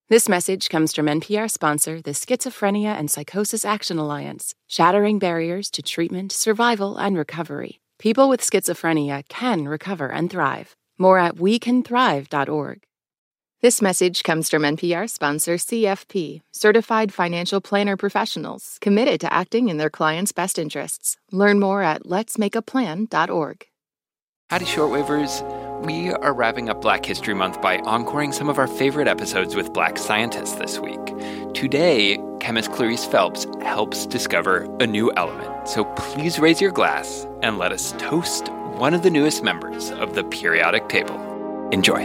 This message comes from NPR sponsor, the Schizophrenia and Psychosis Action Alliance, shattering barriers to treatment, survival, and recovery. People with schizophrenia can recover and thrive. More at wecanthrive.org. This message comes from NPR sponsor, CFP, Certified Financial Planner Professionals, committed to acting in their clients' best interests. Learn more at letsmakeaplan.org. Howdy, Shortwavers. We are wrapping up Black History Month by encoring some of our favorite episodes with Black scientists this week. Today, chemist Clarice Phelps helps discover a new element. So please raise your glass and let us toast one of the newest members of the periodic table. Enjoy.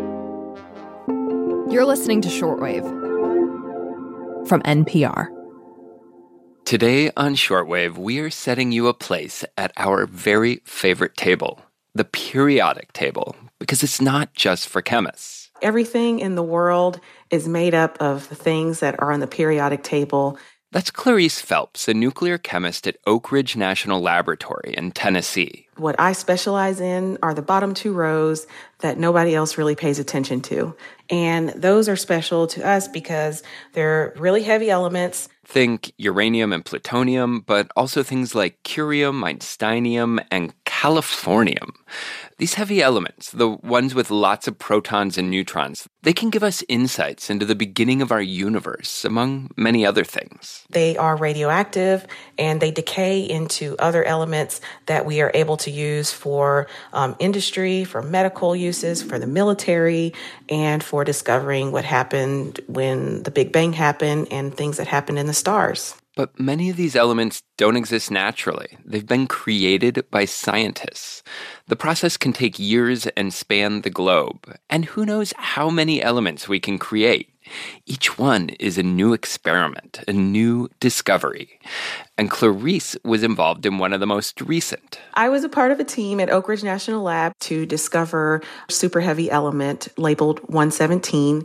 You're listening to Shortwave from NPR. Today on Shortwave, we are setting you a place at our very favorite table, the periodic table, because it's not just for chemists. Everything in the world is made up of the things that are on the periodic table. That's Clarice Phelps, a nuclear chemist at Oak Ridge National Laboratory in Tennessee. What I specialize in are the bottom two rows that nobody else really pays attention to. And those are special to us because they're really heavy elements. Think uranium and plutonium, but also things like curium, einsteinium, and californium. These heavy elements, the ones with lots of protons and neutrons, they can give us insights into the beginning of our universe, among many other things. They are radioactive, and they decay into other elements that we are able to use for industry, for medical uses, for the military, and for discovering what happened when the Big Bang happened and things that happened in the stars. But many of these elements don't exist naturally. They've been created by scientists. The process can take years and span the globe. And who knows how many elements we can create? Each one is a new experiment, a new discovery. And Clarice was involved in one of the most recent. I was a part of a team at Oak Ridge National Lab to discover a super heavy element labeled 117.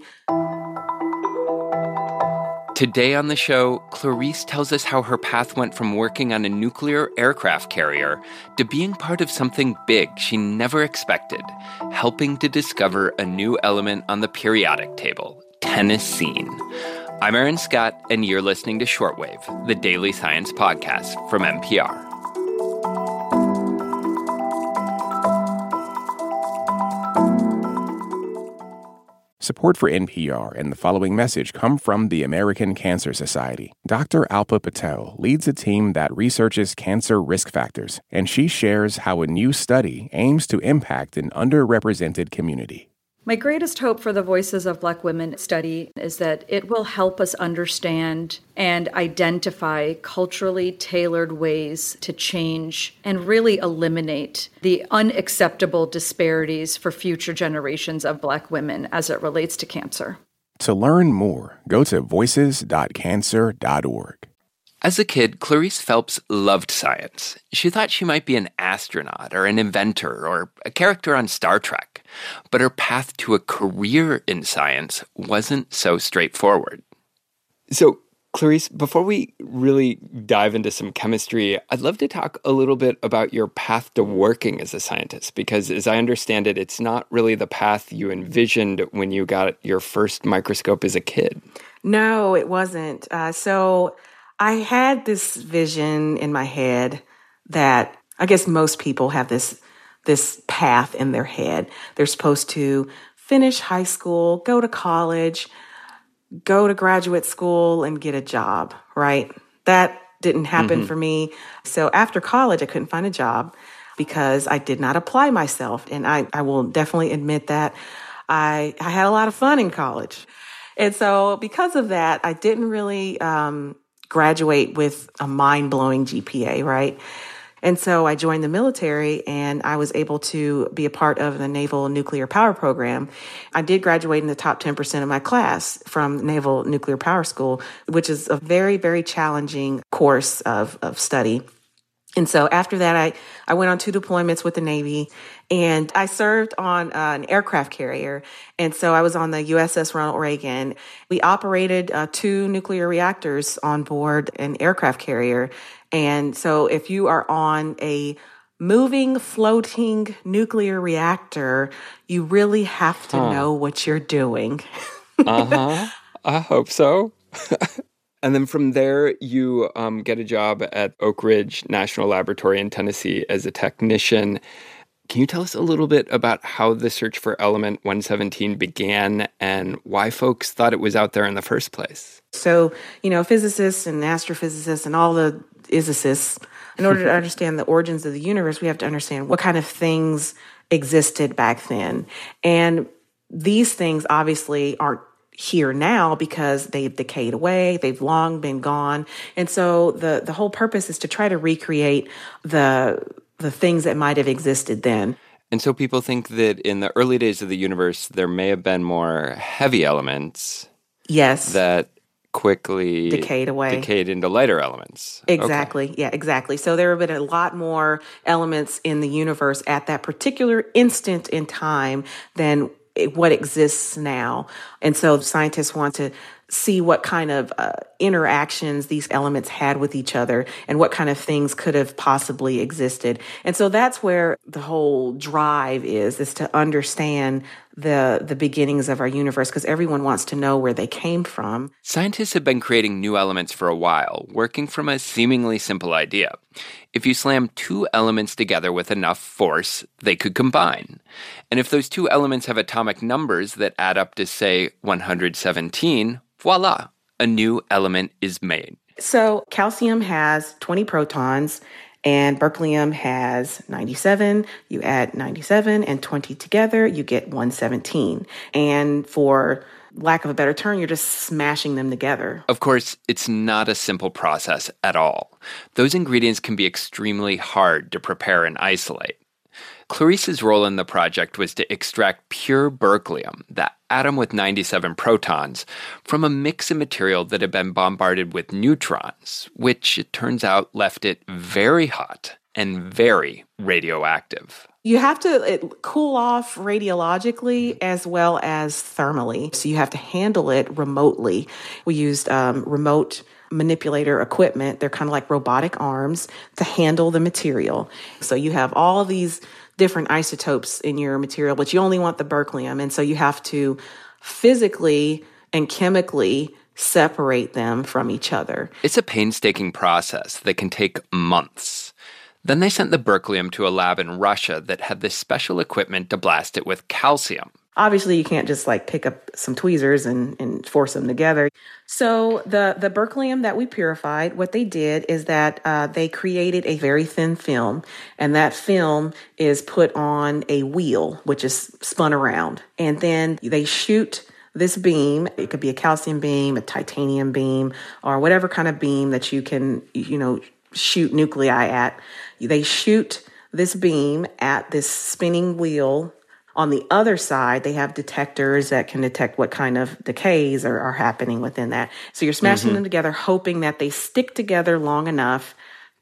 Today on the show, Clarice tells us how her path went from working on a nuclear aircraft carrier to being part of something big she never expected, helping to discover a new element on the periodic table, tennessine. I'm Aaron Scott, and you're listening to Shortwave, the daily science podcast from NPR. Support for NPR and the following message come from the American Cancer Society. Dr. Alpa Patel leads a team that researches cancer risk factors, and she shares how a new study aims to impact an underrepresented community. My greatest hope for the Voices of Black Women study is that it will help us understand and identify culturally tailored ways to change and really eliminate the unacceptable disparities for future generations of Black women as it relates to cancer. To learn more, go to voices.cancer.org. As a kid, Clarice Phelps loved science. She thought she might be an astronaut or an inventor or a character on Star Trek. But her path to a career in science wasn't so straightforward. So, Clarice, before we really dive into some chemistry, I'd love to talk a little bit about your path to working as a scientist, because as I understand it, it's not really the path you envisioned when you got your first microscope as a kid. No, it wasn't. So I had this vision in my head that I guess most people have this path in their head. They're supposed to finish high school, go to college, go to graduate school, and get a job, right? That didn't happen for me. So after college, I couldn't find a job because I did not apply myself. And I will definitely admit that I had a lot of fun in college. And so because of that, I didn't really graduate with a mind-blowing GPA, right? And so I joined the military, and I was able to be a part of the Naval Nuclear Power Program. I did graduate in the top 10% of my class from Naval Nuclear Power School, which is a very, very challenging course of study. And so after that, I went on 2 deployments with the Navy, and I served on an aircraft carrier. And so I was on the USS Ronald Reagan. We operated 2 nuclear reactors on board an aircraft carrier. And so if you are on a moving, floating nuclear reactor, you really have to know what you're doing. I hope so. And then from there, you get a job at Oak Ridge National Laboratory in Tennessee as a technician. Can you tell us a little bit about how the search for element 117 began and why folks thought it was out there in the first place? So, physicists and astrophysicists and all the physicists, in order to understand the origins of the universe, we have to understand what kind of things existed back then. And these things obviously aren't here now because they've decayed away, they've long been gone. And so the whole purpose is to try to recreate the things that might have existed then. And so people think that in the early days of the universe, there may have been more heavy elements. Yes. That quickly decayed into lighter elements. Exactly. Okay. Yeah, exactly. So there have been a lot more elements in the universe at that particular instant in time than what exists now. And so scientists want to see what kind of interactions these elements had with each other and what kind of things could have possibly existed. And so that's where the whole drive is to understand the beginnings of our universe, because everyone wants to know where they came from. Scientists have been creating new elements for a while, working from a seemingly simple idea. If you slam two elements together with enough force, they could combine. And if those two elements have atomic numbers that add up to, say, 117, voila, a new element is made. So calcium has 20 protons, and berkelium has 97. You add 97 and 20 together, you get 117. And for lack of a better term, you're just smashing them together. Of course, it's not a simple process at all. Those ingredients can be extremely hard to prepare and isolate. Clarice's role in the project was to extract pure berkelium, that atom with 97 protons, from a mix of material that had been bombarded with neutrons, which, it turns out, left it very hot and very radioactive. You have to cool off radiologically as well as thermally. So you have to handle it remotely. We used remote manipulator equipment. They're kind of like robotic arms to handle the material. So you have all these different isotopes in your material, but you only want the berkelium. And so you have to physically and chemically separate them from each other. It's a painstaking process that can take months. Then they sent the berkelium to a lab in Russia that had this special equipment to blast it with calcium. Obviously, you can't just pick up some tweezers and force them together. So the berkelium that we purified, what they did is that they created a very thin film, and that film is put on a wheel, which is spun around. And then they shoot this beam. It could be a calcium beam, a titanium beam, or whatever kind of beam that you can, shoot nuclei at. They shoot this beam at this spinning wheel. On the other side, they have detectors that can detect what kind of decays are happening within that. So you're smashing them together, hoping that they stick together long enough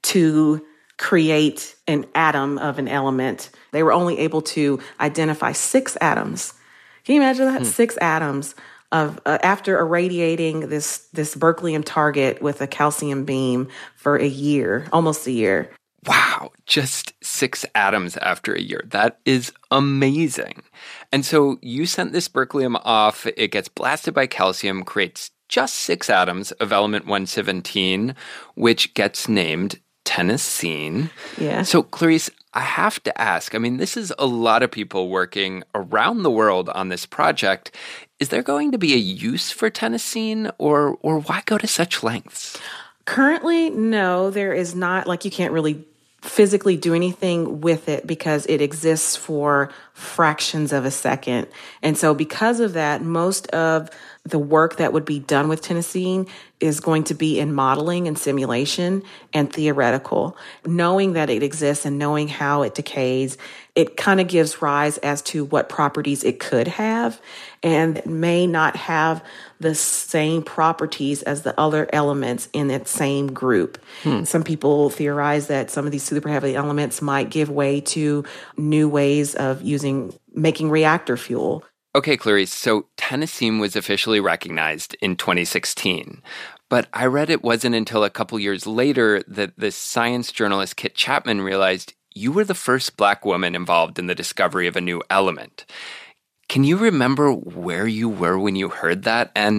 to create an atom of an element. They were only able to identify 6 atoms. Can you imagine that? 6 atoms of after irradiating this berkelium target with a calcium beam for a year, almost a year. Wow, just 6 atoms after a year. That is amazing. And so you sent this berkelium off, it gets blasted by calcium, creates just 6 atoms of element 117, which gets named tennessine. Yeah. So Clarice, I have to ask, this is a lot of people working around the world on this project. Is there going to be a use for tennessine, or why go to such lengths? Currently, no, there is not. You can't really physically do anything with it because it exists for fractions of a second. And so because of that, most of the work that would be done with tennessine is going to be in modeling and simulation and theoretical. Knowing that it exists and knowing how it decays, it kind of gives rise as to what properties it could have, and it may not have the same properties as the other elements in that same group. Some people theorize that some of these super heavy elements might give way to new ways of making reactor fuel. Okay, Clarice, so tennessine was officially recognized in 2016. But I read it wasn't until a couple years later that the science journalist Kit Chapman realized you were the first Black woman involved in the discovery of a new element. Can you remember where you were when you heard that? And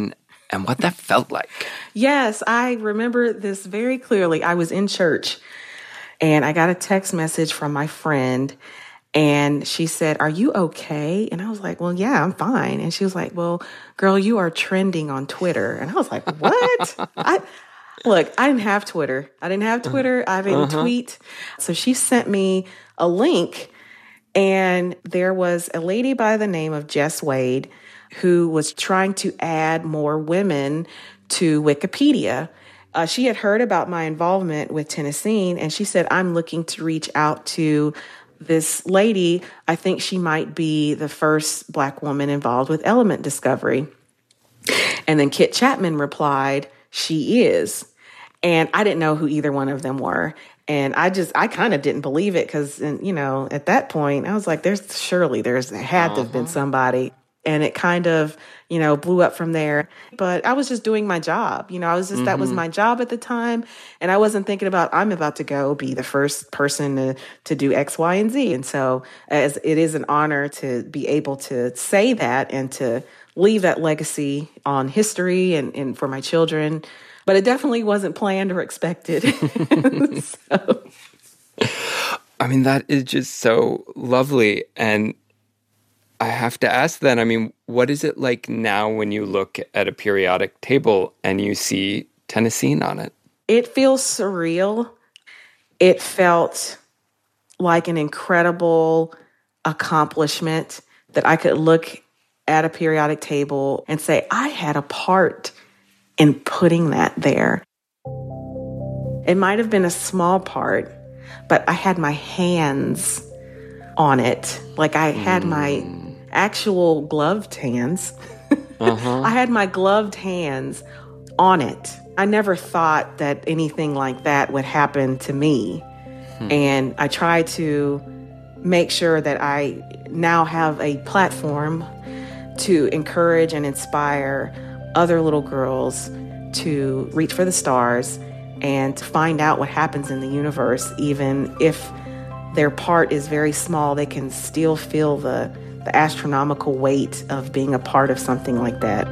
and what that felt like. Yes, I remember this very clearly. I was in church and I got a text message from my friend and she said, "Are you okay?" And I was like, "Well, yeah, I'm fine." And she was like, "Well, girl, you are trending on Twitter." And I was like, "What?" Look, I didn't have Twitter. I didn't tweet. So she sent me a link, and there was a lady by the name of Jess Wade who was trying to add more women to Wikipedia. She had heard about my involvement with Tennessee, and she said, "I'm looking to reach out to this lady. I think she might be the first Black woman involved with element discovery." And then Kit Chapman replied, "She is." And I didn't know who either one of them were. And I kind of didn't believe it because, at that point, I was like, there had to have been somebody. And it kind of, blew up from there. But I was just doing my job. That was my job at the time. And I wasn't thinking about, I'm about to go be the first person to do X, Y, and Z. And so as it is an honor to be able to say that and to leave that legacy on history and for my children. But it definitely wasn't planned or expected. So. I mean, that is just so lovely. And I have to ask then, what is it like now when you look at a periodic table and you see Tennessee on it? It feels surreal. It felt like an incredible accomplishment that I could look at a periodic table and say, I had a part in putting that there. It might have been a small part, but I had my hands on it. Like I had my actual gloved hands. I had my gloved hands on it. I never thought that anything like that would happen to me. And I try to make sure that I now have a platform to encourage and inspire other little girls to reach for the stars and to find out what happens in the universe. Even if their part is very small, they can still feel the astronomical weight of being a part of something like that.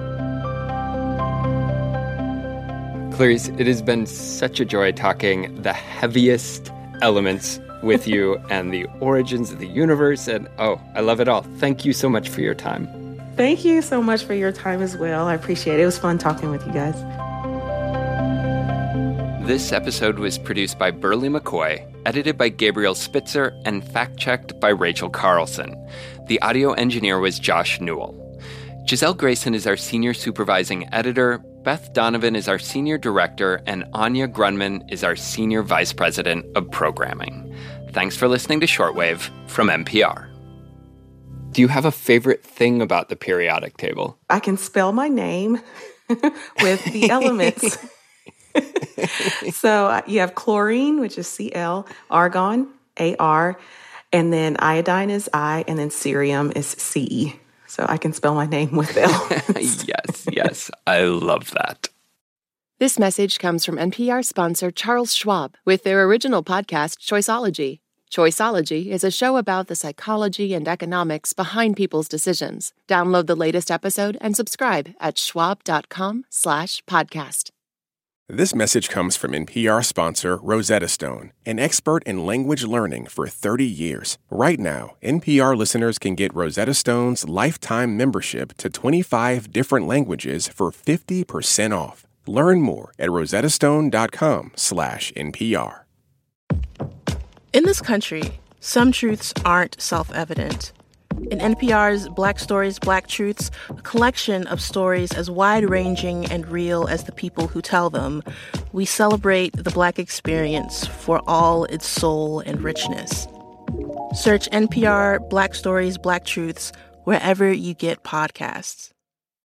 Clarice, it has been such a joy talking the heaviest elements with you and the origins of the universe. And I love it all. Thank you so much for your time. Thank you so much for your time as well. I appreciate it. It was fun talking with you guys. This episode was produced by Burley McCoy, edited by Gabriel Spitzer, and fact-checked by Rachel Carlson. The audio engineer was Josh Newell. Giselle Grayson is our senior supervising editor, Beth Donovan is our senior director, and Anya Grunman is our senior vice president of programming. Thanks for listening to Shortwave from NPR. Do you have a favorite thing about the periodic table? I can spell my name with the elements. So you have chlorine, which is Cl, argon, Ar, and then iodine is I, and then cerium is Ce. So I can spell my name with elements. Yes, I love that. This message comes from NPR sponsor Charles Schwab with their original podcast, Choiceology. Choiceology is a show about the psychology and economics behind people's decisions. Download the latest episode and subscribe at schwab.com/podcast. This message comes from NPR sponsor Rosetta Stone, an expert in language learning for 30 years. Right now, NPR listeners can get Rosetta Stone's lifetime membership to 25 different languages for 50% off. Learn more at rosettastone.com/NPR. In this country, some truths aren't self-evident. In NPR's Black Stories, Black Truths, a collection of stories as wide-ranging and real as the people who tell them, we celebrate the Black experience for all its soul and richness. Search NPR Black Stories, Black Truths wherever you get podcasts.